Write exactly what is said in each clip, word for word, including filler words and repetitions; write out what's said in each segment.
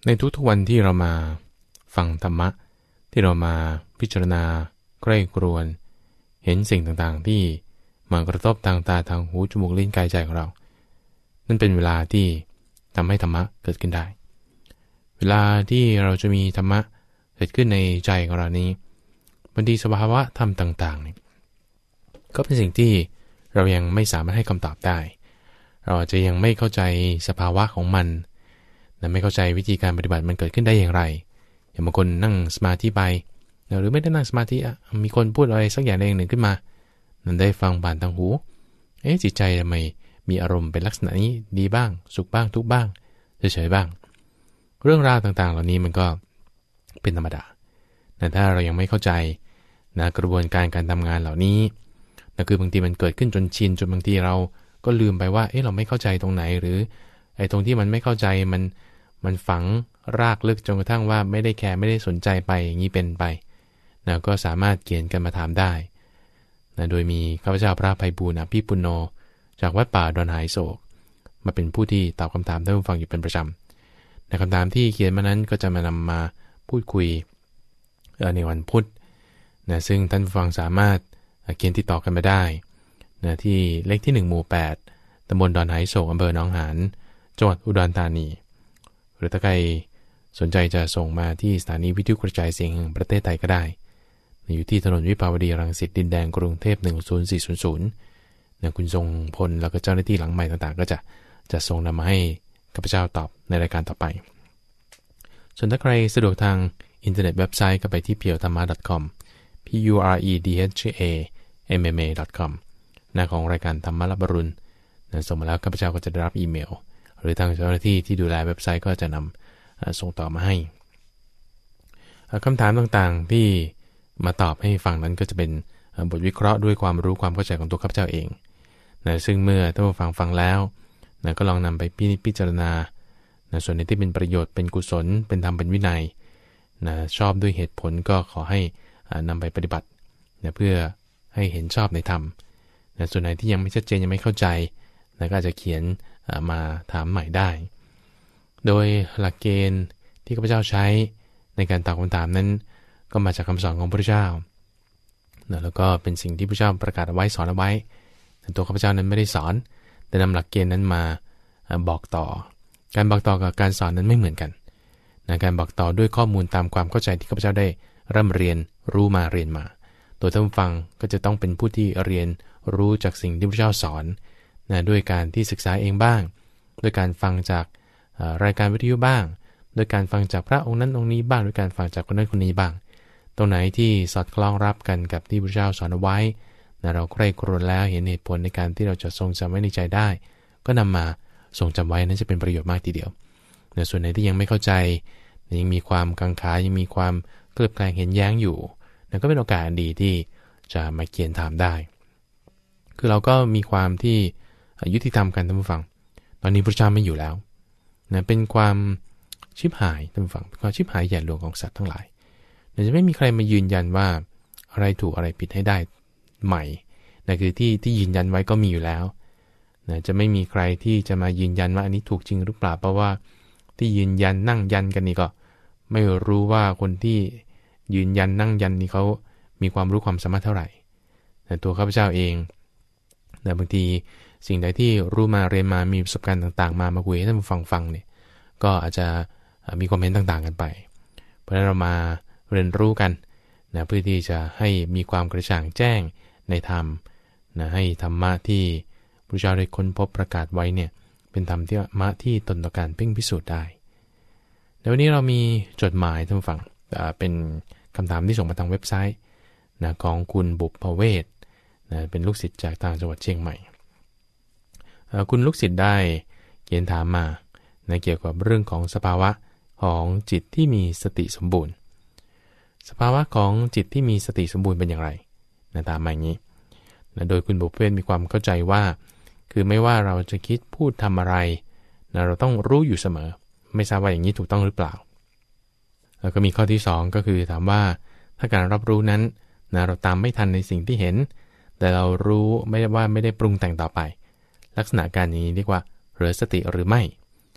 ในทุกๆวันที่เรามาฟังธรรมะที่เรามาพิจารณาใกล้ครวนเห็นสิ่งต่างๆที่มากระทบทางตาทางหูจมูกลิ้นกายใจของเรานั่นเป็นเวลาที่ทำให้ธรรมะเกิดขึ้นได้เวลาที่เราจะมีธรรมะเกิดขึ้นในใจของเรานี้บางทีสภาวะธรรมต่างๆเนี่ยก็เป็นสิ่งที่เรายังไม่สามารถให้คำตอบได้เราอาจจะยังไม่เข้าใจสภาวะของมันและไม่เข้าใจวิธีการปฏิบัติมันเกิดขึ้นได้อย่างไรอย่างบางคนนั่งสมาธิไปหรือไม่ได้นั่งสมาธิอ่ะมีคนพูดอะไรสักอย่างใดอย่างหนึ่งขึ้นมานั้นได้ฟังผ่านทางหูเอ๊ะจิตใจทำไมมีอารมณ์เป็นลักษณะนี้ดีบ้างสุขบ้างทุกบ้างเฉยๆบ้างเรื่องราวต่างๆเหล่านี้มันก็เป็นธรรมดาแต่ถ้าเรายังไม่เข้าใจนะกระบวนการการทำงานเหล่านี้นะคือบางทีมันเกิดขึ้นจนชินจนบางทีเราก็ลืมไปว่าเอ๊ะเราไม่เข้าใจตรงไหนหรือไอ้ตรงที่มันไม่เข้าใจมันมันฝังรากลึกจนกระทั่งว่าไม่ได้แคร์ไม่ได้สนใจไปอย่างนี้เป็นไปนะก็สามารถเขียนกันมาถามได้นะโดยมีข้าพเจ้าพระไพบูลย์อภิปุณโญจากวัดป่าดอนหายโศกมาเป็นผู้ที่ตอบคำถามท่านผู้ฟังอยู่เป็นประจำในคำถามที่เขียนมานั้นก็จะมานำมาพูดคุยในวันพุธนะซึ่งท่านผู้ฟังสามารถเขียนติดต่อกันมาได้นะที่เลขที่หนึ่งหมู่แปดตำบลดอนหายโศกอำเภอหนองหานจังหวัดอุดรธานีหรือถ้าใครสนใจจะส่งมาที่สถานีวิทยุกระจายเสียงแห่งประเทศไทยก็ได้อยู่ที่ถนนวิภาวดีรังสิตดินแดงกรุงเทพหนึ่งศูนย์สี่ศูนย์ศูนย์นะคุณทรงพลแล้วก็เจ้าหน้าที่หลังใหม่ต่างๆก็จะจะส่งนำมาให้ข้าพเจ้าตอบในรายการต่อไปส่วนถ้าใครสะดวกทางอินเทอร์เน็ตเว็บไซต์ก็ไปที่ พี ยู ธรรมะ ดอท คอม p u r e d h a m m a ดอท คอม หน้าของรายการธรรมะรับอรุณนะส่งมาแล้วข้าพเจ้าก็จะได้รับอีเมลหรือทางเจ้าหน้าที่ที่ดูแลเว็บไซต์ก็จะนำส่งต่อมาให้คำถามต่างๆที่มาตอบให้ฟังนั้นก็จะเป็นบทวิเคราะห์ด้วยความรู้ความเข้าใจของตัวข้าพเจ้าเองนะซึ่งเมื่อท่านผู้ฟังฟังแล้วนะก็ลองนำไปพิจารณานะส่วนไหนที่เป็นประโยชน์เป็นกุศลเป็นธรรมเป็นวินัยนะชอบด้วยเหตุผลก็ขอให้นำไปปฏิบัตินะเพื่อให้เห็นชอบในธรรมนะส่วนไหนที่ยังไม่ชัดเจนยังไม่เข้าใจนะก็อาจจะเขียนมาถามใหม่ได้โดยหลักเกณฑ์ที่ข้าพเจ้าใช้ในการตอบคำถามนั้นก็มาจากคำสอนของพระพุทธเจ้านะแล้วก็เป็นสิ่งที่พระเจ้าประกาศเอาไว้สอนเอาไว้แต่ตัวข้าพเจ้านั้นไม่ได้สอนแต่นำหลักเกณฑ์นั้นมาบอกต่อการบอกต่อกับการสอนนั้นไม่เหมือนกันนะการบอกต่อด้วยข้อมูลตามความเข้าใจที่ข้าพเจ้าได้ร่ำเรียนรู้มาเรียนมาตัวท่านผู้ฟังก็จะต้องเป็นผู้ที่เรียนรู้จากสิ่งที่พระเจ้าสอนนะด้วยการที่ศึกษาเองบ้างด้วยการฟังจากรายการวิทยุบ้างโดยการฟังจากพระองค์นั้นองค์นี้บ้างด้วยการฟังจากคนนั้นคนนี้บ้างตรงไหนที่สอดคล้องรับกันกับที่พระเจ้าสอนเอาไว้นะเราใคร่ครวญแล้วเห็นเหตุผลในการที่เราจะทรงจำไว้ในใจได้ก็นำมาทรงจำไว้นั้นจะเป็นประโยชน์มากทีเดียวนะส่วนไหนที่ยังไม่เข้าใจยังมีความกังขายังมีความเคลือบแคลงเห็นแย้งอยู่นั่นก็เป็นโอกาสดีที่จะมาเขียนถามได้คือเราก็มีความที่ยุติธรรมกันท่านผู้ฟังตอนนี้พระเจ้าไม่อยู่แล้วนะเป็นความชิบหายท่านผู้ฟังเป็นความชิบหายใหญ่หลวงของสัตว์ทั้งหลายนะจะไม่มีใครมายืนยันว่าอะไรถูกอะไรผิดให้ได้ใหม่นะคือที่ที่ยืนยันไว้ก็มีอยู่แล้วนะจะไม่มีใครที่จะมายืนยันว่าอันนี้ถูกจริงหรือเปล่าเพราะว่าที่ยืนยันนั่งยันกันนี่ก็ไม่รู้ว่าคนที่ยืนยันนั่งยันนี่เขามีความรู้ความสามารถเท่าไหร่แต่ตัวข้าพเจ้าเองแต่บางทีสิ่งใดที่รู้มาเรียนมามีประสบการณ์ต่างๆมามาคุยให้ท่านฟังฟังเนี่ยก็อาจจะมีความเห็นต่างๆกันไปเพราะฉะนั้นเรามาเรียนรู้กันนะเพื่อที่จะให้มีความกระจ่างแจ้งในธรรมนะให้ธรรมะที่พระเจ้าได้ค้นพบประกาศไว้เนี่ยเป็นธรรมที่มะที่ตนต่อการเพ่งพิสูจน์ได้ในวันนี้เรามีจดหมายท่านฟังเป็นคำถามที่ส่งมาทางเว็บไซต์นะของคุณบุพเวศนะเป็นลูกศิษย์จากทางจังหวัดเชียงใหม่คุณลูกศิษย์ได้เขียนถามมานะเกี่ยวกับเรื่องของสภาวะของจิตที่มีสติสมบูรณ์สภาวะของจิตที่มีสติสมบูรณ์เป็นอย่างไรนะตามมาอย่างนี้นะโดยคุณบุพเพศมีความเข้าใจว่าคือไม่ว่าเราจะคิดพูดทำอะไรนะเราต้องรู้อยู่เสมอไม่ทราบว่าอย่างนี้ถูกต้องหรือเปล่าแล้วก็มีข้อที่สองก็คือถามว่าถ้าการรับรู้นั้นนะเราตามไม่ทันในสิ่งที่เห็นแต่เรารู้ไม่ได้ว่าไม่ได้ปรุงแต่งต่อไปลักษณะการนี้เรียกว่าเหลือสติหรือไม่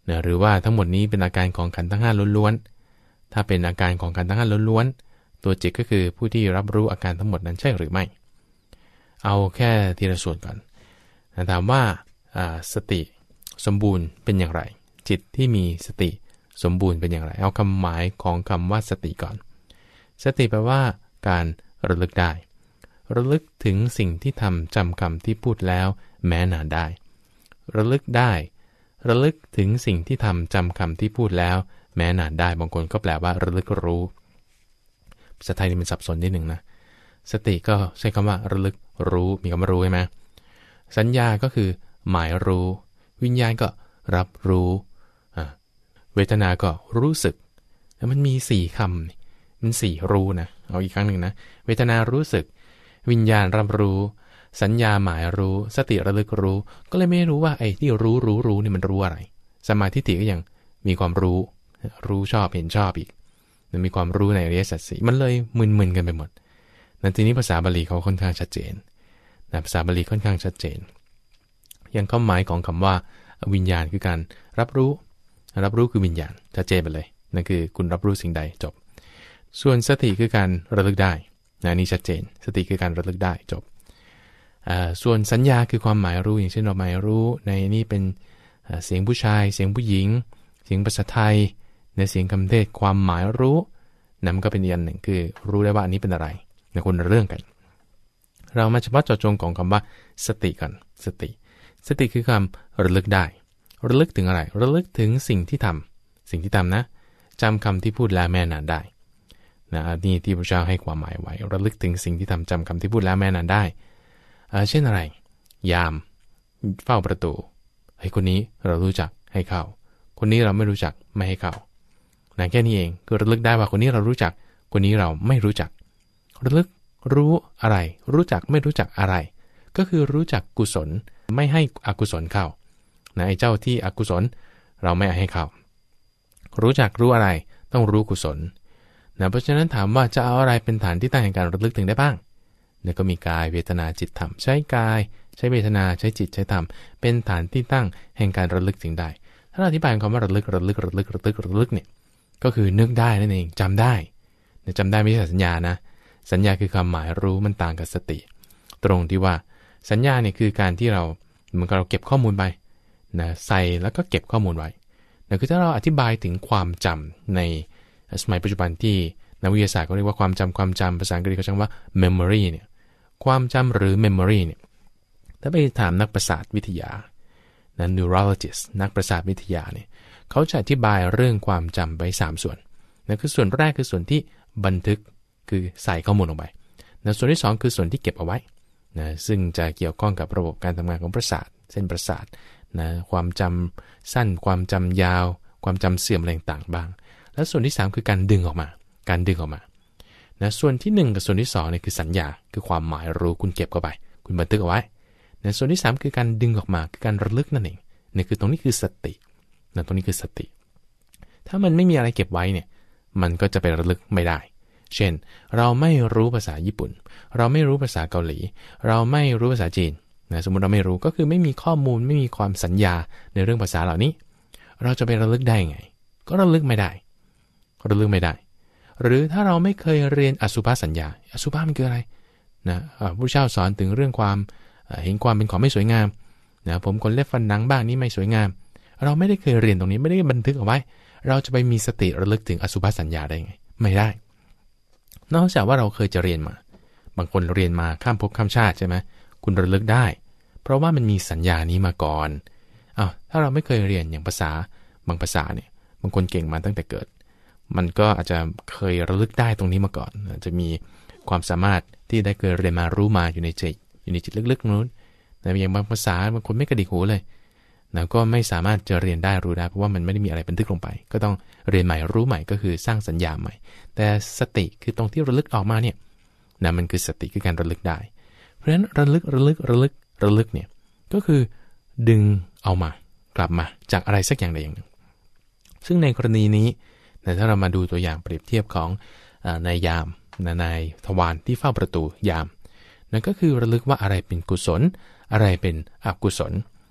นะหรือว่าทั้งหมดนี้เป็นอาการของขันธ์ทั้งห้าล้วนๆถ้าเป็นอาการของขันธ์ทั้งห้าล้วนๆตัวจิตก็คือผู้ที่รับรู้อาการทั้งหมดนั้นใช่หรือไม่เอาแค่ทีละส่วนก่อนนะถามว่าสติสมบูรณ์เป็นอย่างไรจิตที่มีสติสมบูรณ์เป็นอย่างไรเอาคำหมายของคำว่าสติก่อนสติแปลว่าการระลึกได้ระลึกถึงสิ่งที่ทำจำคำที่พูดแล้วแม้นานได้ระลึกได้ระลึกถึงสิ่งที่ทำจำคำที่พูดแล้วแม้นานได้บางคนก็แปลว่าระลึกรู้ภาษาไทยนี่มันสับสนนิดหนึ่งนะสติก็ใช้คำว่าระลึกรู้มีคำว่ารู้ใช่ไหมสัญญาก็คือหมายรู้วิญญาณก็รับรู้เวทนาก็รู้สึกแล้วมันมีสี่คำมันสี่รู้นะเอาอีกครั้งหนึ่งนะเวทนารู้สึกวิญญาณรับรู้สัญญาหมายรู้สติระลึกรู้ก็เลยไม่รู้ว่าไอ้ที่รู้รู้รู้นี่มันรู้อะไรสมาธิก็ยังมีความรู้รู้ชอบเห็นชอบอีกมันมีความรู้ในอริยสัจสี่มันเลยมึนๆกันไปหมดในทีนี้ภาษาบาลีเขาค่อนข้างชัดเจนนะภาษาบาลีค่อนข้างชัดเจนอย่างความหมายของคำว่าวิญญาณคือการรับรู้รับรู้คือวิญญาณชัดเจนไปเลยนั่นคือคุณรับรู้สิ่งใดจบส่วนสติคือการระลึกได้นะนี่ชัดเจนสติคือการระลึกได้จบส่วนสัญญาคือความหมายรู้อย่างเช่นเราหมายรู้ในนี่เป็นเสียงผู้ชายเสียงผู้หญิงเสียงภาษาไทยในเสียงคำเทศความหมายรู้นั่นก็เป็นอีกอันหนึ่งคือรู้ได้ว่าอันนี้เป็นอะไรในคนละเรื่องกันเรามาเฉพาะเจาะจงของคำว่าสติกันสติสติคือคำระลึกได้ระลึกถึงอะไรระลึกถึงสิ่งที่ทำสิ่งที่ทำนะจำคำที่พูดแล้วแม่นานได้นะนี่ที่พระเจ้าให้ความหมายไว้ระลึกถึงสิ่งที่ทำจำคำที่พูดแล้วแม่นานได้เช่นอะไรยามเฝ้าประตูไอ้คนนี้เรารู้จักให้เข้าคนนี้เราไม่รู้จักไม่ให้เข้านะแค่นี้เองคือระลึกได้ว่าคนนี้เรารู้จักคนนี้เราไม่รู้จักระลึกรู้อะไรรู้จักไม่รู้จักอะไรก็คือรู้จักกุศลไม่ให้อกุศลเข้านะไอ้เจ้าที่อกุศลเราไม่ให้เข้ารู้จักรู้อะไรต้องรู้กุศลนะเพราะฉะนั้นถามว่าจะเอาอะไรเป็นฐานที่ตั้งแห่งการระลึกถึงได้บ้างเนี่ยก็มีกายเวทนาจิตธรรมใช้กายใช้เวทนาใช้จิตใช้ธรรมเป็นฐานที่ตั้งแห่งการระลึกถึงได้ถ้าเราอธิบายคำว่าระลึกระลึกระลึกระลึกระลึกเนี่ยก็คือนึกได้นั่นเองจำได้เนี่ยจำได้ไม่ใช่สัญญานะสัญญาคือความหมายรู้มันต่างกับสติตรงที่ว่าสัญญาเนี่ยคือการที่เราเหมือนกับเราเก็บข้อมูลไปนะใส่แล้วก็เก็บข้อมูลไว้นะคือถ้าเราอธิบายถึงความจำในสมัยปัจจุบันที่นักวิทยาศาสตร์เขาเรียกว่าความจำความจำภาษาอังกฤษเขาใช้ว่า memory เนี่ยความจำหรือ memory เนี่ยถ้าไปถามนักประสาทวิทยานะ neurologist นักประสาทวิทยาเนี่ยเขาจะอธิบายเรื่องความจำไว้สามส่วนนะคือส่วนแรกคือส่วนที่บันทึกคือใส่ข้อมูลลงไปนะส่วนที่สองคือส่วนที่เก็บเอาไว้นะซึ่งจะเกี่ยวข้องกับระบบการทำงานของประสาทเส้นประสาทนะความจำสั้นความจำยาวความจำเสื่อมอะไรต่างๆบ้างแล้วส่วนที่สามคือการดึงออกมาการดึงออกมานะส่วนที่หนึ่งกับส่วนที่สองเนี่ยคือสัญญาคือความหมายรู้คุณเก็บเข้าไปคุณบันทึกเอาไว้นะส่วนที่สามคือการดึงออกมาคือการระลึกนั่นเองนี่คือตรงนี้คือสตินะตรงนี้คือสติถ้ามันไม่มีอะไรเก็บไว้เนี่ยมันก็จะไประลึกไม่ได้เช่นเราไม่รู้ภาษาญี่ปุ่นเราไม่รู้ภาษาเกาหลีเราไม่รู้ภาษาจีนนะสมมุติเราไม่รู้ก็คือไม่มีข้อมูลไม่มีความสัญญาในเรื่องภาษาเหล่านี้เราจะไประลึกได้ไงก็ระลึกไม่ได้ระลึกไม่ได้หรือถ้าเราไม่เคยเรียนอสุภสัญญาอสุภะมันคืออะไรนะพระพุทธเจ้าสอนถึงเรื่องความเห็นความเป็นของไม่สวยงามนะผมขนเล็บฟันหนังบ้างนี่ไม่สวยงามเราไม่ได้เคยเรียนตรงนี้ไม่ได้บันทึกเอาไว้เราจะไปมีสติระลึกถึงอสุภสัญญาได้ไงไม่ได้นอกจากว่าเราเคยจะเรียนมาบางคนเรียนมาข้ามภพข้ามชาติใช่ไหมคุณระลึกได้เพราะว่ามันมีสัญญานี้มาก่อนอ้าวถ้าเราไม่เคยเรียนอย่างภาษาบางภาษาเนี่ยบางคนเก่งมาตั้งแต่เกิดมันก็อาจจะเคยระลึกได้ตรงนี้มาก่อนอาจจะมีความสามารถที่ได้เคยเรียนมารู้มาอยู่ในจิตอยู่ในจิตลึกๆนู้นแต่อย่างบางภาษาบางคนไม่กระดิกหูเลยนะก็ไม่สามารถจะเรียนได้รู้ได้เพราะว่ามันไม่ได้มีอะไรบันทึกลงไปก็ต้องเรียนใหม่รู้ใหม่ก็คือสร้างสัญญาใหม่แต่สติคือตรงที่ระลึกออกมาเนี่ยนะมันคือสติคือการระลึกได้เพราะฉะนั้นระลึกระลึกระลึกระลึกเนี่ยก็คือดึงเอามากลับมาจากอะไรสักอย่างใดอย่างหนึ่งซึ่งในกรณีนี้แต่ถ้าเรามาดูตัวอย่างเปรียบเทียบของนายยามนายทวารที่เฝ้าประตูยามนั่นก็คือระลึกว่าอะไรเป็นกุศลอะไรเป็นอกุศล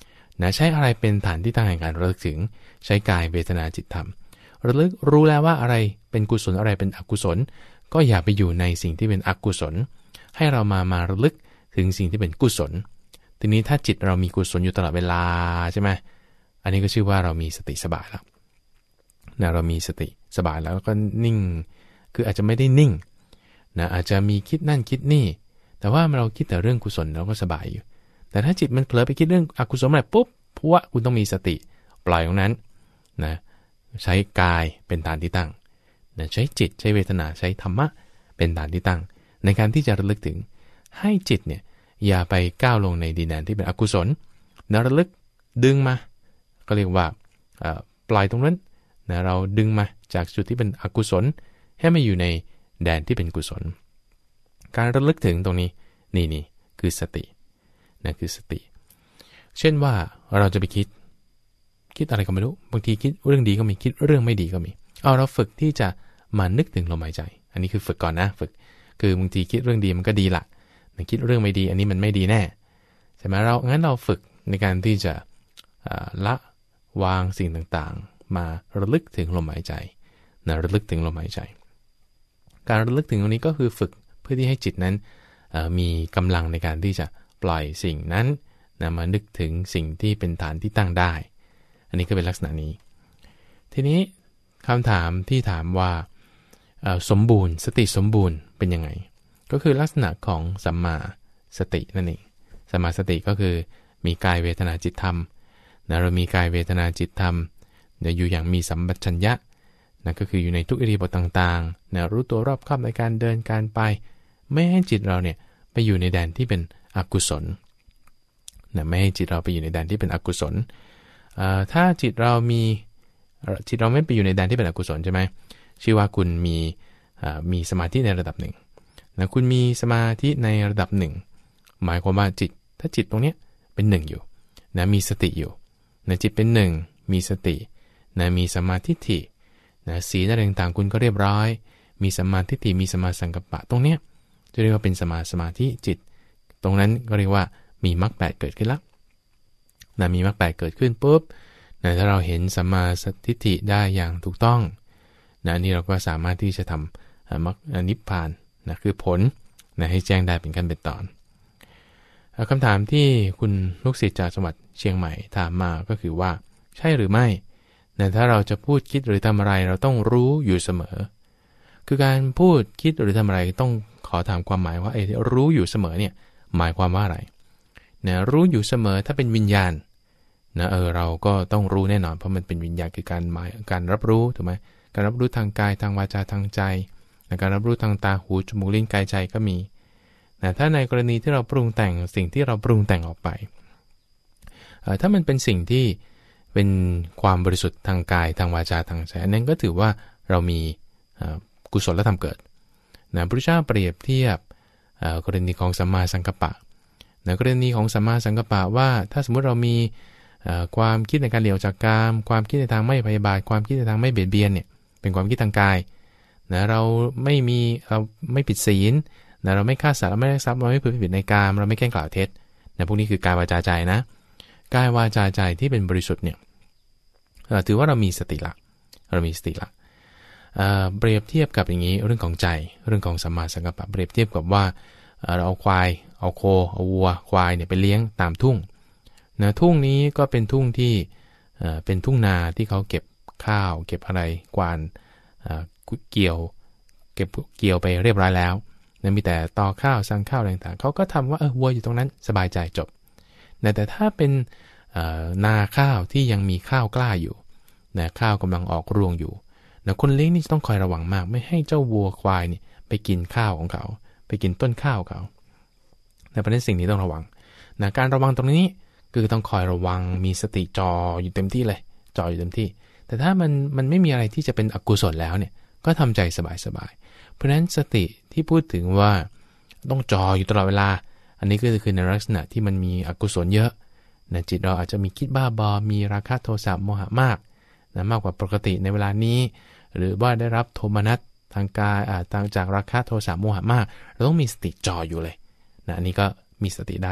นะใช้อะไรเป็นฐานที่ตั้งแห่งการระลึกถึงใช้กายเวทนาจิตธรรมระลึกรู้แล้วว่าอะไรเป็นกุศลอะไรเป็นอกุศลก็อย่าไปอยู่ในสิ่งที่เป็นอกุศลให้เรามามาระลึกถึงสิ่งที่เป็นกุศลทีนี้ถ้าจิตเรามีกุศลอยู่ตลอดเวลาใช่ไหมอันนี้ก็ชื่อว่าเรามีสติสบายแล้วนะเรามีสติสบายแล้วก็นิ่งคืออาจจะไม่ได้นิ่งนะอาจจะมีคิดนั่นคิดนี่แต่ว่าเราคิดแต่เรื่องกุศลเราก็สบายอยู่แต่ถ้าจิตมันเผลอไปคิดเรื่องอกุศลอะไรปุ๊บพวกคุณต้องมีสติปล่อยตรงนั้นนะใช้กายเป็นฐานที่ตั้งนะใช้จิตใช้เวทนาใช้ธรรมะเป็นฐานที่ตั้งในการที่จะระลึกถึงให้จิตเนี่ยอย่าไปก้าวลงในดินแดนที่เป็นอกุศลนะระลึกดึงมาก็เรียกว่าปล่อยตรงนั้นนะเราดึงมาจากจุดที่เป็นอกุศลให้มาอยู่ในแดนที่เป็นกุศลการระลึกถึงตรงนี้นี่นี่คือสตินะคือสติเช่นว่าเราจะไปคิดคิดอะไรก็ไม่รู้บางทีคิดเรื่องดีก็มีคิดเรื่องไม่ดีก็มีเอาเราฝึกที่จะมานึกถึงลมหายใจอันนี้คือฝึกก่อนนะฝึกคือบางทีคิดเรื่องดีมันก็ดีละแต่คิดเรื่องไม่ดีอันนี้มันไม่ดีแน่ใช่ไหมเรางั้นเราฝึกในการที่จะละวางสิ่งต่างๆมาระลึกถึงลมหายใจนะระลึกถึงลมหายใจการระลึกถึงตรงนี้ก็คือฝึกเพื่อที่ให้จิตนั้นมีกำลังในการที่จะปล่อยสิ่งนั้นนะมานึกถึงสิ่งที่เป็นฐานที่ตั้งได้อันนี้ก็เป็นลักษณะนี้ทีนี้คำถามที่ถามว่าสมบูรณ์สติสมบูรณ์เป็นยังไงก็คือลักษณะของสัมมาสตินั่นเองสัมมาสติก็คือมีกายเวทนาจิตธรรมนะเรามีกายเวทนาจิตธรรมนะอยู่อย่างมีสัมปชัญญะนะก็คืออยู่ในทุกอิริยาบถต่างๆนะรู้ตัวรอบคอบในการเดินการไปไม่ให้จิตเราเนี่ยไปอยู่ในแดนที่เป็นอกุศลนะไม่ให้จิตเราไปอยู่ในแดนที่เป็นอกุศลถ้าจิตเรามีจิตเราไม่ไปอยู่ในแดนที่เป็นอกุศลใช่ไหมชื่อว่าคุณมีมีสมาธิในระดับหนึ่งนะคุณมีสมาธิในระดับหนึ่งหมายความว่าจิตถ้าจิตตรงนี้เป็นหนึ่งอยู่นะมีสติอยู่นะจิตเป็นหนึ่งมีสตินะมีสมาธิทินะสีอะไรต่างๆคุณก็เรียบร้อยมีสมาธิทิมีสมาสังกัปปะตรงเนี้ยจะเรียกว่าเป็นสมาสมาธิจิตตรงนั้นก็เรียกว่ามีมรรคแปดเกิดขึ้นแล้วนะมีมรรคแปดเกิดขึ้นปุ๊บนะถ้าเราเห็นสมาสทิฏฐิได้อย่างถูกต้องนะนี่เราก็สามารถที่จะทำมรรคนิพพานนะคือผลนะให้แจ้งได้เป็นขั้นเป็นตอนคำถามที่คุณลูกศิษย์จากจังหวัดเชียงใหม่ถามมาก็คือว่าใช่หรือไม่นะถ้าเราจะพูดคิดหรือทำอะไรเราต้องรู้อยู่เสมอคือการพูดคิดหรือทำอะไรต้องขอถามความหมายว่าไอ้รู้อยู่เสมอเนี่ยหมายความว่าอะไรนะรู้อยู่เสมอถ้าเป็นวิญญาณนะเออเราก็ต้องรู้แน่นอนเพราะมันเป็นวิญญาณคือการหมายการรับรู้ถูกไหมการรับรู้ทางกายทางวาจาทางใจนะการรับรู้ทางตาหูจมูกลิ้นกายใจก็มีนะถ้าในกรณีที่เราปรุงแต่งสิ่งที่เราปรุงแต่งออกไปถ้ามันเป็นสิ่งที่เป็นความบริสุทธิ์ทางกายทางวาจาทางใจนั้นก็ถือว่าเรามีกุศลธรรมเกิดนะพระพุทธเจ้าเปรียบเทียบกรณีของสัมมาสังกัปปะในกรณีของสัมมาสังกัปปะว่าถ้าสมมุติเรามีความคิดในการเลี่ยวจากกามความคิดในทางไม่พยาบาทความคิดในทางไม่เบียดเบียนเนี่ยเป็นความคิดทางกายนะเราไม่มีเราไม่ผิดศีลนะเราไม่ฆ่าสัตว์เราไม่ลักทรัพย์เราไม่พูดผิดในกามเราไม่แกล้งกล่าวเท็จนะพวกนี้คือกายวาจาใจนะกายวาจาใจที่เป็นบริสุทธิ์เนี่ยถือว่าเรามีสติละเรามีสติละเปรียบเทียบกับอย่างนี้เรื่องของใจเรื่องของสัมมาสังกัปปะเปรียบเทียบกับว่าเราเอาควายเอาโคเอาวัวควายเนี่ยไปเลี้ยงตามทุ่งนะทุ่งนี้ก็เป็นทุ่งที่เป็นทุ่งนาที่เขาเก็บข้าวเก็บอะไรกวาดเกี่ยวเก็บเกี่ยวไปเรียบร้อยแล้วนะมีแต่ตอข้าวสั่งข้าวอะไรต่างๆเขาก็ทำว่าเออวัวอยู่ตรงนั้นสบายใจจบนะแต่ถ้าเป็นนาข้าวที่ยังมีข้าวกล้าอยู่นะข้าวกำลังออกรวงอยู่นะคนเลี้ยงนี่ต้องคอยระวังมากไม่ให้เจ้าวัวควายนี่ไปกินข้าวของเขาไปกินต้นข้าวเขาในประเด็นสิ่งนี้ต้องระวังนะการระวังตรงนี้คือต้องคอยระวังมีสติจออยู่เต็มที่เลยจออยู่เต็มที่แต่ถ้ามันมันไม่มีอะไรที่จะเป็นอกุศลแล้วเนี่ยก็ทำใจสบายๆเพราะฉะนั้นสติที่พูดถึงว่าต้องจออยู่ตลอดเวลาอันนี้ก็คือในลักษณะที่มันมีอกุศลเยอะนะจิตเราอาจจะมีคิดบ้าบอมีราคะโทสะโมหะมากนะมากกว่าปกติในเวลานี้หรือว่าได้รับโทมนัสทางกายอ่าทางจากราคะโทสะโมหะมากเราต้องมีสติจออยู่เลยนะอันนี้ก็มีสติได้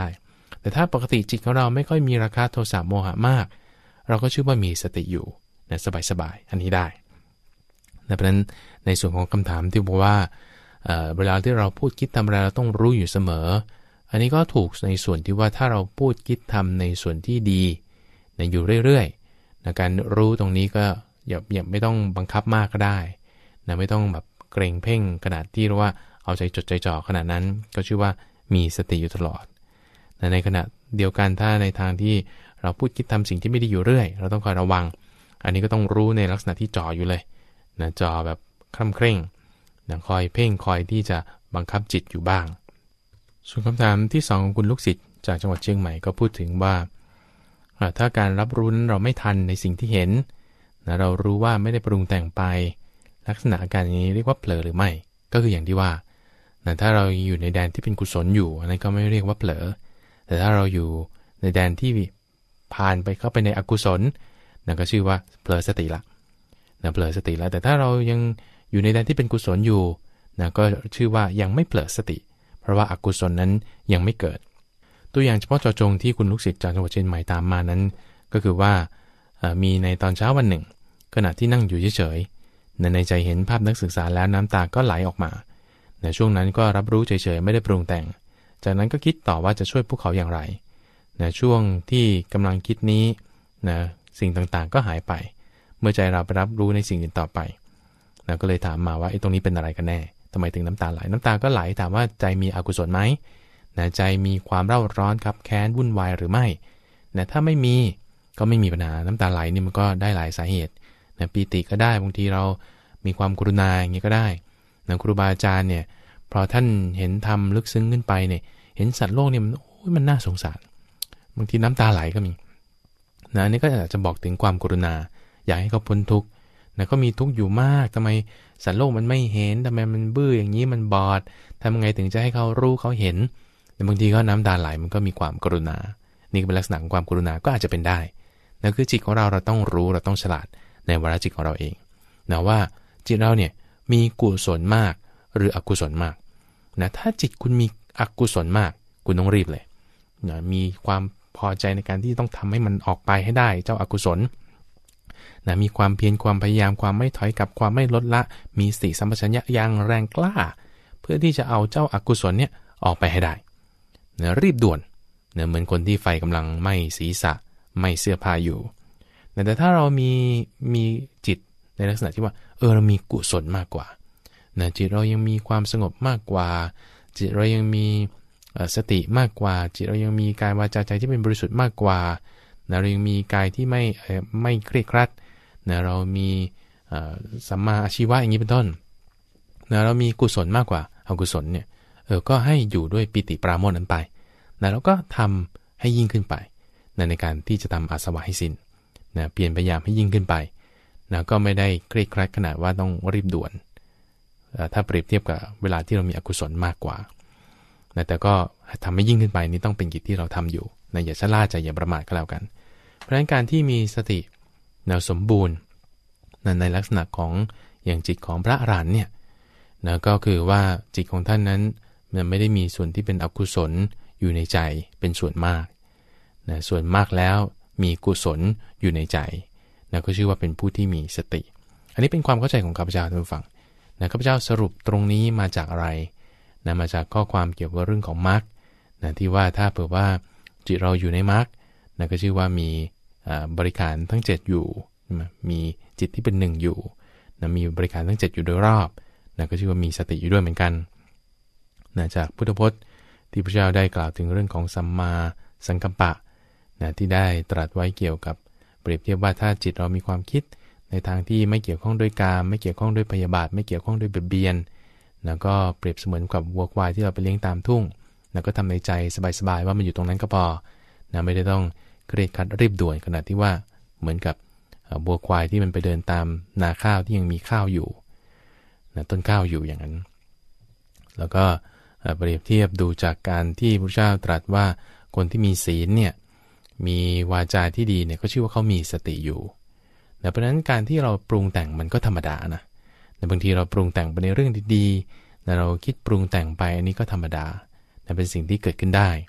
แต่ถ้าปกติจิตของเราไม่ค่อยมีราคะโทสะโมหะมากเราก็ชื่อว่ามีสติอยู่นะสบายๆอันนี้ได้เพราะฉะนั้นในส่วนของคำถามที่บอกว่า เอ่อ เวลาที่เราพูดคิดทำอะไรเราต้องรู้อยู่เสมออันนี้ก็ถูกในส่วนที่ว่าถ้าเราพูดคิดทำในส่วนที่ดีนะอยู่เรื่อยๆนะการรู้ตรงนี้ก็อย่าอย่าไม่ต้องบังคับมากก็ได้นะไม่ต้องแบบเกรงเพ่งขนาดที่เรียกว่าเอาใจจดใจจ่อขนาดนั้นก็ชื่อว่ามีสติอยู่ตลอดนะในขณะเดียวกันถ้าในทางที่เราพูดคิดทำสิ่งที่ไม่ดีอยู่เรื่อยเราต้องคอยระวังอันนี้ก็ต้องรู้ในลักษณะที่จ่ออยู่เลยนะจ่อแบบคร่ำเคร่งนะคอยเพ่งคอยที่จะบังคับจิตอยู่บ้างส่วนคำถามที่สองของคุณลูกศิษย์จากจังหวัดเชียงใหม่ก็พูดถึงว่าถ้าการรับรู้นั้นเราไม่ทันในสิ่งที่เห็นนะเรารู้ว่าไม่ได้ปรุงแต่งไปลักษณะอาการอย่างนี้เรียกว่าเผลอหรือไม่ก็คืออย่างที่ว่านะถ้าเราอยู่ในแดนที่เป็นกุศลอยู่อันนั้นก็ไม่เรียกว่าเผลอแต่ถ้าเราอยู่ในแดนที่ผ่านไปเข้าไปในอกุศลนั่นก็ชื่อว่าเผลอสติละนะเผลอสติแล้วแต่ถ้าเรายังอยู่ในแดนที่เป็นกุศลอยู่นะก็ชื่อว่ายังไม่เผลอสติเพราะว่าอกุศลนั้นยังไม่เกิดตัวอย่างเฉพาะเจาะจงที่คุณลูกศิษย์จากจังหวัดเชียงใหม่ตามมานั้นก็คือว่ามีในตอนเช้าวันหนึ่งขณะที่นั่งอยู่เฉยๆในใจเห็นภาพนักศึกษาแล้วน้ำตาก็ไหลออกมาในช่วงนั้นก็รับรู้เฉยๆไม่ได้ปรุงแต่งจากนั้นก็คิดต่อว่าจะช่วยพวกเขาอย่างไรในช่วงที่กำลังคิดนี้นะสิ่งต่างๆก็หายไปเมื่อใจเราไปรับรู้ในสิ่งอื่นต่อไปนะก็เลยถามมาว่าไอ้ตรงนี้เป็นอะไรกันแน่ทำไมถึงน้ำตาไหลน้ำตาก็ไหลถามว่าใจมีอกุศลไหมนะใจมีความเร่าร้อนครับแค้นวุ่นวายหรือไม่นะถ้าไม่มีก็ไม่มีปัญหาน้ำตาไหลนี่มันก็ได้หลายสาเหตุนะปีติก็ได้บางทีเรามีความกรุณาอย่างนี้ก็ได้นะครูบาอาจารย์เนี่ยพอท่านเห็นธรรมลึกซึ้งขึ้นไปเนี่ยเห็นสัตว์โลกเนี่ยมันโอ้ยมันน่าสงสารบางทีน้ำตาไหลก็มีนะอันนี้ก็อาจจะบอกถึงความกรุณาอยากให้เขาพ้นทุกข์นะก็มีทุกข์อยู่มากทำไมสัตว์โลกมันไม่เห็นทำไมมันบื้ออย่างนี้มันบอดทำไงถึงจะให้เขารู้เขาเห็นแต่บางทีก็น้ำตาไหลมันก็มีความกรุณานี่เป็นลักษณะของความกรุณาก็อาจจะเป็นได้นั่นคือจิตของเราเราต้องรู้เราต้องฉลาดในวาระจิตของเราเองนะว่าจิตเราเนี่ยมีกุศลมากหรืออกุศลมากนะถ้าจิตคุณมีอกุศลมากคุณต้องรีบเลยนะมีความพอใจในการที่ต้องทำให้มันออกไปให้ได้เจ้าอกุศลนะมีความเพียรความพยายามความไม่ถอยกลับความไม่ลดละมีสติสัมปชัญญะอย่างแรงกล้าเพื่อที่จะเอาเจ้าอกุศลเนี่ยออกไปให้ได้นะรีบด่วนนะเหมือนคนที่ไฟกำลังไหม้ศีรษะไหม้เสื้อผ้าอยู่นะแต่ถ้าเรามีมีจิตในลักษณะที่ว่าเออเรามีกุศลมากกว่านะจิตเรายังมีความสงบมากกว่าจิตเรายังมีสติมากกว่าจิตเรายังมีกายวาจาใจที่เป็นบริสุทธิ์มากกว่านะเรายังมีกายที่ไม่ไม่เครียดครัดนะเรามีสัมมาอาชีวะอย่างนี้เป็นต้นนะเรามีกุศลมากกว่าอกุศลเนี่ยเออก็ให้อยู่ด้วยปิติปราโมทย์นั้นไปนะแล้วก็ทำให้ยิ่งขึ้นไปนะในการที่จะทำอาสวะให้สิ้นนะเปลี่ยนพยายามให้ยิ่งขึ้นไปนะก็ไม่ได้เครียดครัดขนาดว่าต้องรีบด่วนถ้าเปรียบเทียบกับเวลาที่เรามีอกุศลมากกว่านะแต่ก็ทำให้ยิ่งขึ้นไปนี่ต้องเป็นกิจที่เราทำอยู่นะอย่าชะล่าใจอย่าประมาทก็แล้วกันเพราะฉะนั้นการที่มีสติแนวสมบูรณ์นะในลักษณะของอย่างจิตของพระอรหันต์เนี่ยนะก็คือว่าจิตของท่านนั้นมันไม่ได้มีส่วนที่เป็นอกุศลอยู่ในใจเป็นส่วนมากนะส่วนมากแล้วมีกุศลอยู่ในใจนะก็ชื่อว่าเป็นผู้ที่มีสติอันนี้เป็นความเข้าใจของข้าพเจ้าท่านผู้ฟังนะข้าพเจ้าสรุปตรงนี้มาจากอะไรนะมาจากข้อความเกี่ยวกับเรื่องของมรรคนะที่ว่าถ้าเผื่อว่าจิตเราอยู่ในมรรคนะก็ชื่อว่ามีบริการทั้งเจ็ดอยู่มีจิตที่เป็นหนึ่งอยู่นะมีบริการทั้งเจ็ดอยู่โดยรอบนะก็ชื่อว่ามีสติอยู่ด้วยเหมือนกันนะจากพุทธพจน์ที่พระเจ้าได้กล่าวถึงเรื่องของสัมมาสังกัปปะนะที่ได้ตรัสไว้เกี่ยวกับเปรียบเทียบว่าถ้าจิตเรามีความคิดในทางที่ไม่เกี่ยวข้องด้วยกามไม่เกี่ยวข้องด้วยพยาบาทไม่เกี่ยวข้องด้วยเบียดเบียนนะก็เปรียบเสมือนกับวัวควายที่เราไปเลี้ยงตามทุ่งนะก็ทำในใจสบายๆว่ามันอยู่ตรงนั้นก็พอนะไม่ได้ต้องเครียดคัดรีบด่วนขนาดที่ว่าเหมือนกับวัวควายที่มันไปเดินตามนาข้าวที่ยังมีข้าวอยู่นะต้นข้าวอยู่อย่างนั้นแล้วก็เปรียบเทียบดูจากการที่พระเจ้าตรัสว่าคนที่มีศีลเนี่ยมีวาจาที่ดีเนี่ยก็ชื่อว่าเขามีสติอยู่แต่เพราะฉะนั้นการที่เราปรุงแต่งมันก็ธรรมดานะแต่บางทีเราปรุงแต่งไปในเรื่องดีๆแต่เราคิดปรุงแต่งไปอันนี้ก็ธรรมดาแต่เป็นสิ่งที่เกิดขึ้นได้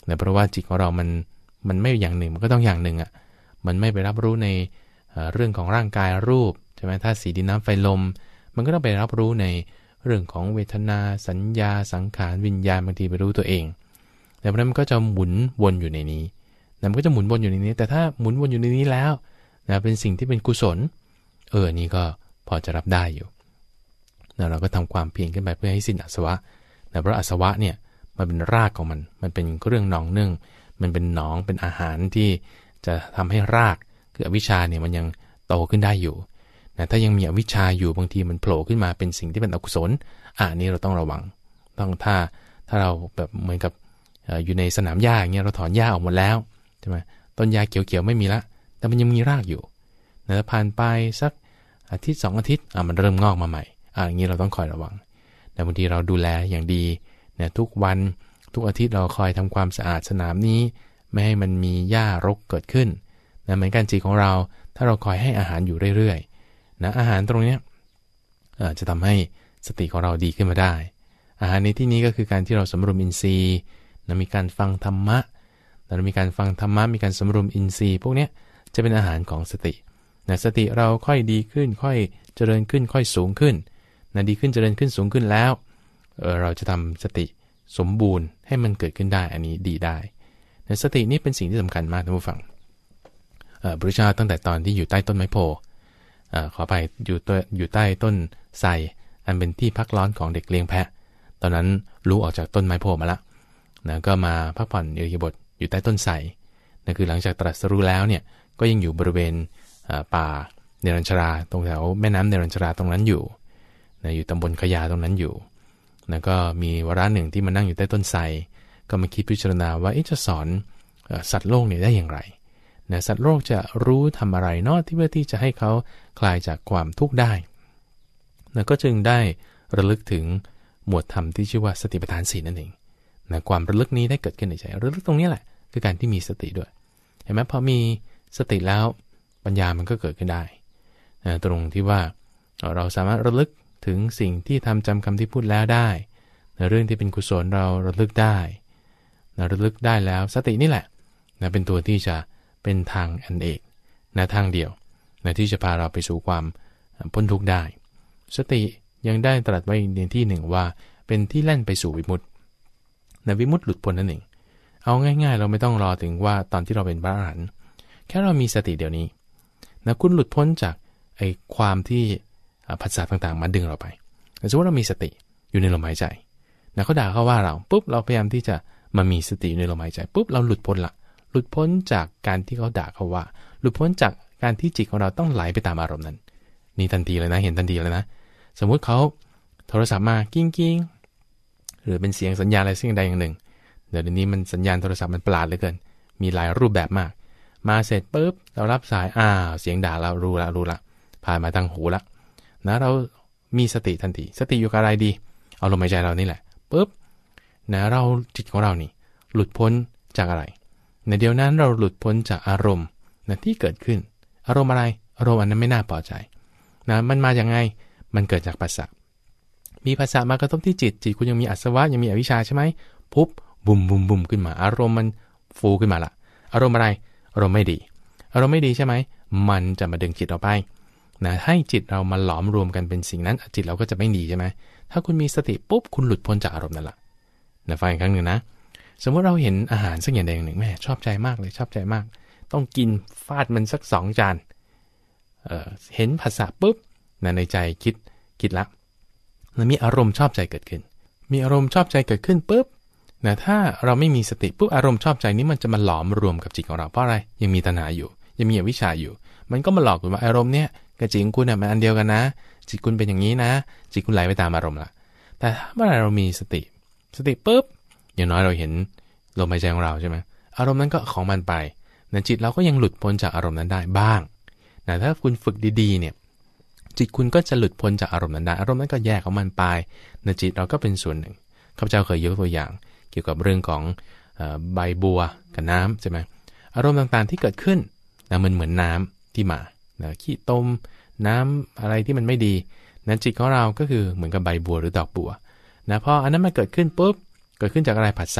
นะเพราะว่าจิตของเรามันมันไม่อย่างหนึ่งมันก็ต้องอย่างหนึ่งอ่ะมันไม่ไปรับรู้ในเรื่องของร่างกายรูปใช่ไหมถ้าสีดินน้ำไฟลมมันก็ต้องไปรับรู้ในเรื่องของเวทนาสัญญาสังขารวิญญาณบางทีไปรู้ตัวเองแต่เพราะนั้นมันก็จะหมุนวนอยู่ในนี้นะมันก็จะหมุนวนอยู่ในนี้แต่ถ้าหมุนวนอยู่ในนี้แล้วนะเป็นสิ่งที่เป็นกุศลเออนี่ก็พอจะรับได้อยู่นะเราก็ทำความเพียรขึ้นไปเพื่อให้สิ้นอาสวะนะเพราะอาสวะเนี่ยมันเป็นรากของมันมันเป็นเรื่องหนองเนื่องมันเป็นหนองเป็นอาหารที่จะทำให้รากคืออวิชชาเนี่ยมันยังโตขึ้นได้อยู่นะถ้ายังมีอวิชชาอยู่บางทีมันโผล่ขึ้นมาเป็นสิ่งที่เป็นอกุศลอ่านี้เราต้องระวังต้องถ้าถ้าเราแบบเหมือนกับอยู่ในสนามหญ้าอย่างเงี้ยเราถอนหญ้าออกหมดแล้วใช่ไหมต้นหญ้าเขียวๆไม่มีละแต่มันยังมีรากอยู่นะผ่านไปสักอาทิตย์สองอาทิตย์อ่ามันเริ่มงอกมาใหม่อ่าอย่างนี้เราต้องคอยระวังแต่บางทีเราดูแลอย่างดีเนี่ยทุกวันทุกอาทิตย์เราคอยทำความสะอาดสนามนี้ไม่ให้มันมีหญ้ารกเกิดขึ้นนะเหมือนกันจิตของเราถ้าเราคอยให้อาหารอยู่เรื่อยๆนะอาหารตรงนี้จะทำให้สติของเราดีขึ้นมาได้อาหารในที่นี้ก็คือการที่เราสำรวมอินทรีย์นะมีการฟังธรรมะเรามีการฟังธรรมะมีการสำรวมอินทรีย์พวกนี้จะเป็นอาหารของสตินะสติเราค่อยดีขึ้นค่อยเจริญขึ้นค่อยสูงขึ้นนะดีขึ้นเจริญขึ้นสูงขึ้นแล้วเออเราจะทำสติสมบูรณ์ให้มันเกิดขึ้นได้อันนี้ดีได้นะสตินี่เป็นสิ่งที่สำคัญมากท่านผู้ฟังพระพุทธเจ้าตั้งแต่ตอนที่อยู่ใต้ต้นไม้โพธิ์ขอไปอยู่ตัวอยู่ใต้ต้นไทรอันเป็นที่พักร้อนของเด็กเลี้ยงแพะตอนนั้นรู้ออกจากต้นไม้โพธิ์มาละนะก็มาพักผ่อนอิริยาบถอยู่ใต้ต้นไทรนั่นคือหลังจากตรัสรู้แล้วเนี่ยก็ยังอยู่บริเวณป่าเนรัญชราตรงแถวแม่น้ำเนรัญชราตรงนั้นอยู่นะอยู่ตำบลขยาตรงนั้นอยู่นะก็มีวาระหนึ่งที่มานั่งอยู่ใต้ต้นไทรก็มาคิดพิจารณาว่าจะสอนสัตว์โลกเนี่ยได้อย่างไรนะสัตว์โลกจะรู้ทำอะไรเนาะที่เพื่อที่จะให้เขาคลายจากความทุกข์ได้นะก็จึงได้ระลึกถึงหมวดธรรมที่ชื่อว่าสติปัฏฐานสี่นั่นเองนะความระลึกนี้ได้เกิดขึ้นในใจระลึกตรงนี้แหละคือการที่มีสติด้วยเห็นไหมพอมีสติแล้วปัญญามันก็เกิดขึ้นได้นะตรงที่ว่าเราสามารถระลึกถึงสิ่งที่ทำจำคำที่พูดแล้วได้นะเรื่องที่เป็นกุศลเราระลึกได้นะระลึกได้แล้วสตินี่แหละนะเป็นตัวที่จะเป็นทางอันเอกนะทางเดียวนะที่จะพาเราไปสู่ความพ้นทุกข์ได้สติยังได้ตรัสไว้ในที่หนึ่งว่าเป็นที่แล่นไปสู่วิมุตตินะวิมุตติหลุดพ้นนั่นเองเอาง่ายๆเราไม่ต้องรอถึงว่าตอนที่เราเป็นพระอรหันต์แค่เรามีสติเดี๋ยวนี้นะคุณหลุดพ้นจากไอ้ความที่ผัสสะต่างๆมาดึงเราไปสมมติเรามีสติอยู่ในลมหายใจนะเขาด่าเขาว่าเราปุ๊บเราพยายามที่จะมามีสติในลมหายใจปุ๊บเราหลุดพ้นละหลุดพ้นจากการที่เขาด่าเขาว่าหลุดพ้นจากการที่จิตของเราต้องไหลไปตามอารมณ์นั้นนี่ทันทีเลยนะเห็นทันทีเลยนะสมมุติเขาโทรศัพท์มากิ้งกิ้งหรือเป็นเสียงสัญญาณอะไรสิ่งใดอย่างหนึ่งเดี๋ยวนี้มันสัญญาณโทรศัพท์มันประหลาดเหลือเกินมีหลายรูปแบบมากมาเสร็จปุ๊บเรารับสายอ้าวเสียงด่าเรารู้ละรู้ละผ่านมาทางหูละนะเรามีสติทันทีสติอยู่กับอะไรดีเอาลมหายใจเรานี่แหละปุ๊บนะเราจิตของเรานี่หลุดพ้นจากอะไรในเดียวนั้นเราหลุดพ้นจากอารมณ์นะที่เกิดขึ้นอารมณ์อะไรอารมณ์อันนั้นไม่น่าพอใจนะมันมาอย่างไงมันเกิดจากผัสสะมีผัสสะมากระทบที่จิตจิตคุณยังมีอาสวะยังมีอวิชชาใช่ไหมปุ๊บบุมบุมบุมขึ้นมาอารมณ์มันฟูขึ้นมาละอารมณ์อะไรอารมณ์ไม่ดีอารมณ์ไม่ดีใช่ไหมมันจะมาดึงจิตเราไปนะให้จิตเรามาหลอมรวมกันเป็นสิ่งนั้นจิตเราก็จะไม่ดีใช่ไหมถ้าคุณมีสติปุ๊บคุณหลุดพ้นจากอารมณ์นั่นละนะฟังอีกครั้งหนึ่งนะสมมติเราเห็นอาหารสักอย่างใดอย่างหนึ่งแม่ชอบใจมากเลยชอบใจมากต้องกินฟาดมันสักสองจาน เ, เห็นภาษาปุ๊บนะในใจคิดคิดละแล้วมีอารมณ์ชอบใจเกิดขึ้นมีอารมณ์ชอบใจเกิดขึ้นปุ๊บนะถ้าเราไม่มีสติปุ๊บอารมณ์ชอบใจนี้มันจะมาหลอมรวมกับจิตของเราเพราะอะไรยังมีตัณหาอยู่ยังมีอวิชชาอยู่มันก็มาหลอกคุณว่าอารมณ์เนี้ยกับจิตคุณเนี่ยมันอันเดียวกันนะจิตคุณเป็นอย่างนี้นะจิตคุณไหลไปตามอารมณ์ละแต่เมื่อเรามีสติสติปุ๊บอย่างน้อยเราเห็นลมหายใจของเราใช่ไหมอารมณ์นั้นก็ของมันไปนะจิตเราก็ยังหลุดพ้นจากอารมณ์นั้นได้บ้างนะถ้าคุณฝึกดีๆเนี่ยจิตคุณก็จะหลุดพ้นจากอารมณ์นั้นได้อารมณ์นั้นก็แยกของมันไปนะจิตเราก็เป็นส่วนหนึ่งข้าพเจ้าเคยยกตัวอย่างเกี่ยวกับเรื่องของใบบัวกับน้ำใช่ไหมอารมณ์ต่างๆที่เกิดขึ้นนะมันเหมือนน้ำที่มานะขี้ต้มน้ำอะไรที่มันไม่ดีนะจิตของเราก็คือเหมือนกับใบบัวหรือดอกบัวนะพออันนั้นมันเกิดขึ้นปุ๊บเกิดขึ้นจากอะไรผัสสะ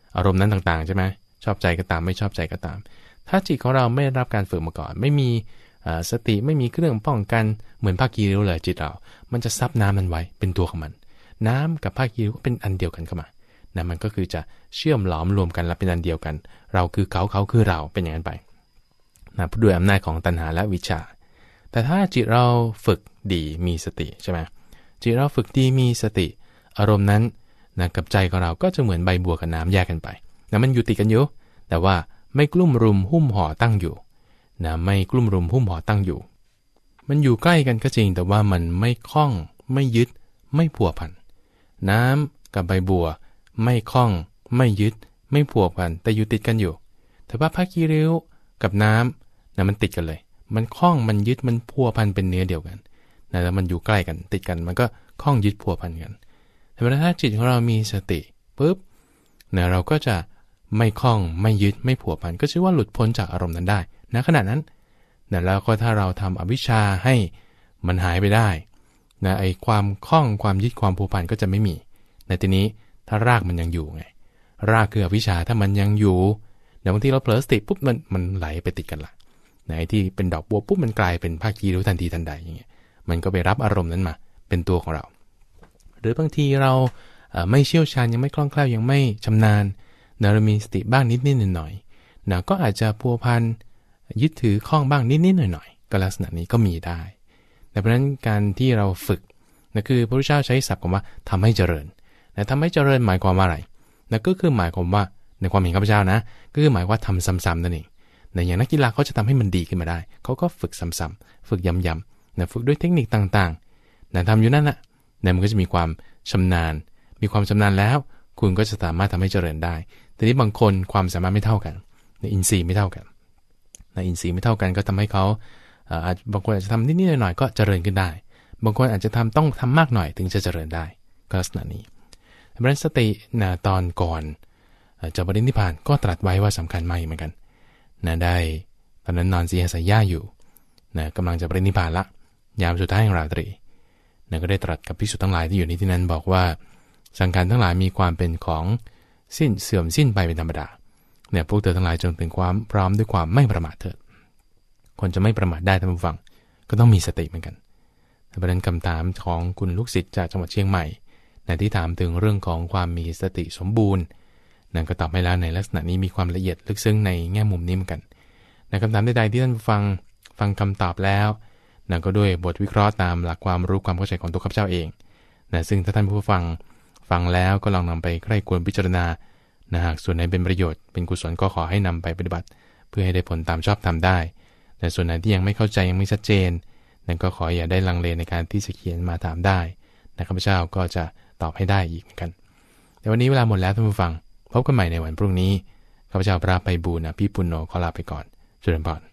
อารมณ์นั้นต่างๆใช่ไหมชอบใจก็ตามไม่ชอบใจก็ตามถ้าจิตของเราไม่ได้รับการฝึกมาก่อนไม่มีสติไม่มีเครื่องป้องกันเหมือนผ้ากีริ้วเลยจิตเรามันจะซับน้ำมันไว้เป็นตัวของมันน้ำกับผ้ากีริ้วก็เป็นอันเดียวกันเข้ามานะมันก็คือจะเชื่อมหลอมรวมกันและเป็นอันเดียวกันเราคือเขาเขาคือเราเป็นอย่างนั้นไปนะด้วยอำนาจของตัณหาและวิชาแต่ถ้าจิตเราฝึกดีมีสติใช่ไหมจิตเราฝึกดีมีสติอารมณ์นั้นนะกับใจของเราก็จะเหมือนใบบัวกับน้ำแยกกันไปนะมันอยู่ติดกันอยู่แต่ว่าไม่กลุ่มรุมหุ้มห่อตั้งอยู่นะไม่กลุ่มรุมหุ้มห่อตั้งอยู่มันอยู่ใกล้กันก็จริงแต่ว่ามันไม่คล้องไม่ยึดไม่ผัวพันน้ำกับใบบัวไม่คล้องไม่ยึดไม่ผัวพันแต่อยู่ติดกันอยู่แต่ว่าผ้ากีริ้วกับน้ำนะมันติดกันเลยมันคล้องมันยึดมันผัวพันเป็นเนื้อเดียวกันนะแล้วมันอยู่ใกล้กันติดกันมันก็คล้องยึดผัวพันกันแต่เวลาถ้าจิตของเรามีสติปุ๊บนะเราก็จะไม่คล้องไม่ยึดไม่ผัวพันก็ชื่อว่าหลุดพ้นจากอารมณ์นั้นได้ณขณะนั้นนะแล้วก็ถ้าเราทำอวิชชาให้มันหายไปได้นะไอ้ความคล้องความยึดความผัวพันก็จะไม่มีในทีนี้ถ้ารากมันยังอยู่ไงรากคืออวิชชาถ้ามันยังอยู่เดี๋ยวบางทีเราเผลอสติปุ๊บมันมันไหลไปติดกันละไหนที่เป็นดอกบัวปุ๊บมันกลายเป็นผ้ากีริ้วทันทีทันใดอย่างเงี้ยมันก็ไปรับอารมณ์นั้นมาเป็นตัวของเราหรือบางทีเราไม่เชี่ยวชาญยังไม่คล่องแคล่วยังไม่ชำนาญนะเรามีสติบ้างนิดๆหน่อยๆนะก็อาจจะพัวพันยึดถือข้องบ้างนิดๆหน่อยๆก็ลักษณะนี้ก็มีได้แต่เพราะฉะนั้นการที่เราฝึกนะคือพระพุทธเจ้าใช้ศัพท์คำว่าทำให้เจริญนะทำให้เจริญหมายความว่าอะไรนะก็คือหมายความว่าในความเห็นข้าพเจ้านะก็คือหมายว่าทำซ้ำๆนั่นเองนะอย่างนักกีฬาเขาจะทำให้มันดีขึ้นมาได้เขาก็ฝึกซ้ำๆฝึกย้ำๆนะฝึกด้วยเทคนิคต่างๆนะทำอยู่นั่นแหละนะมันก็จะมีความชำนาญมีความชำนาญแล้วคุณก็จะสามารถทำให้เจริญได้แต่นี้บางคนความสามารถไม่เท่ากันในอินทรีย์ไม่เท่ากันในอินทรีย์ไม่เท่ากันก็ทำให้เขาอาจบางคนอาจจะทำนิดๆหน่อยๆก็เจริญขึ้นได้บางคนอาจจะทำต้องทำมากหน่อยถึงจะเจริญได้ก็ลักษณะนี้เพราะฉะนั้นสตินะตอนก่อนจะปรินิพพานก็ตรัสไว้ว่าสำคัญมากเหมือนกันนะได้ตอนนั้นนอนสีหสายญาอยู่นะกำลังจะปรินิพพานละยามสุดท้ายแห่งราตรีนะก็ได้ตรัสกับภิกษุทั้งหลายที่อยู่ในที่นั้นบอกว่าสังขารทั้งหลายมีความเป็นของสิ้นเสื่อมสิ้นไปเป็นธรรมดาเนี่ยพวกเธอทั้งหลายจงถึงความพร้อมด้วยความไม่ประมาทเถิดคนจะไม่ประมาทได้ท่านผู้ฟังก็ต้องมีสติเหมือนกันประเด็นคำถามของคุณลูกศิษย์จากจังหวัดเชียงใหม่นะที่ถามถึงเรื่องของความมีสติสมบูรณ์นั่นก็ตอบให้แล้วในลักษณะนี้มีความละเอียดลึกซึ้งในแง่มุมนี้เหมือนกันในคำถามใดๆที่ท่านฟังฟังคำตอบแล้วนั่นก็ด้วยบทวิเคราะห์ตามหลักความรู้ความเข้าใจของตัวข้าพเจ้าเองนะซึ่งถ้าท่านผู้ฟังฟังแล้วก็ลองนำไปใคร่ควรพิจารณานะหากส่วนไหนเป็นประโยชน์เป็นกุศลก็ขอให้นำไปปฏิบัติเพื่อให้ได้ผลตามชอบธรรมได้แต่ส่วนไหนที่ยังไม่เข้าใจยังไม่ชัดเจนนั่นก็ขออย่าได้ลังเลในการที่จะเขียนมาถามได้นะข้าพเจ้าก็จะตอบให้ได้อีกเหมือนกันแต่วันนี้เวลาหมดแล้วท่านผู้ฟังพบกันใหม่ในวันพรุ่งนี้ข้าพเจ้าพระไพบูลย์อภิปุณโญขอลาไปก่อนเจริญพร